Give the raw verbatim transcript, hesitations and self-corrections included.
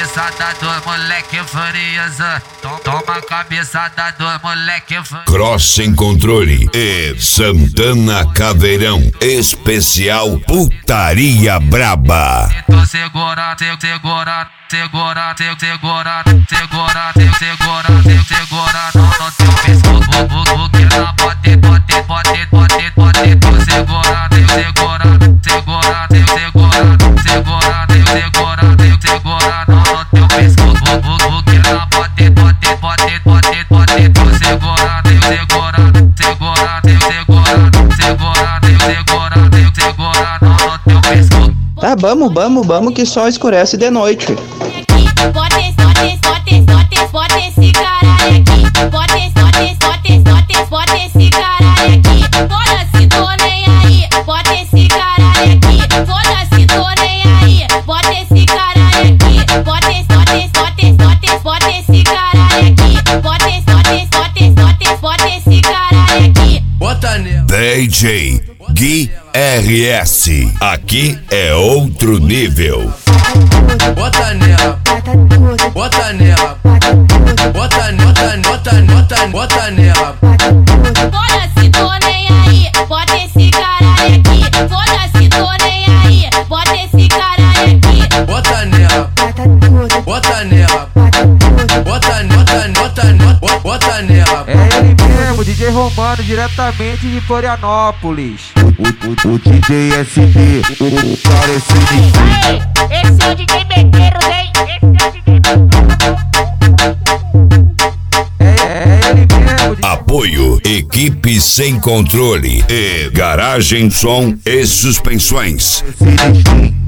cabeçada do moleque furioso. Toma a cabeçada do moleque furioso. Cross Sem Controle e Santana Caveirão. Especial Putaria Braba. Então segura, segura, segura, segura, segura, segura, segura no teu pescoço. O que ela pode, pode, pode, pode, pode. Tu segura, segura, segura, segura, segura, segura, segura no teu pescoço. O que ela pode, pode, pode, pode, pode. Tu segura, segura, segura, segura, segura, segura, segura no teu pescoço. Tá, vamos, vamos, vamos que só escurece de noite. Bota esse, bota esse, bota esse, bota esse, bota esse caralho aqui. Bota esse, bota esse, bota esse, bota esse, bota esse caralho aqui. Foda-se, tô nem aí. Bota esse caralho aqui. Foda-se, tô nem aí. Bota esse caralho aqui. Bota esse, bota esse, bota esse, bota esse, bota esse caralho aqui. Bota esse, bota esse, bota esse, bota esse, bota esse caralho aqui. Bota nela. D J Gui R S. Aqui é outro nível. Bota nela, bota nela, bota, bota, bota, bota, bota nela. Foda-se, tô nem aí. Bota esse caralho aqui. Foda-se, tô nem aí. Bota esse caralho aqui. Bota nela, bota nela, bota, bota, bota, bota, bota nela. É ele mesmo, D J Romano, diretamente de Florianópolis. O, o, o D J S D, o, o parecido. Aê, esse é o D J Bequeiros, hein? Esse é o D J Bequeiros. É, é ele mesmo. Apoio Equipe Sem Controle e Garagem Som e Suspensões. Parecido.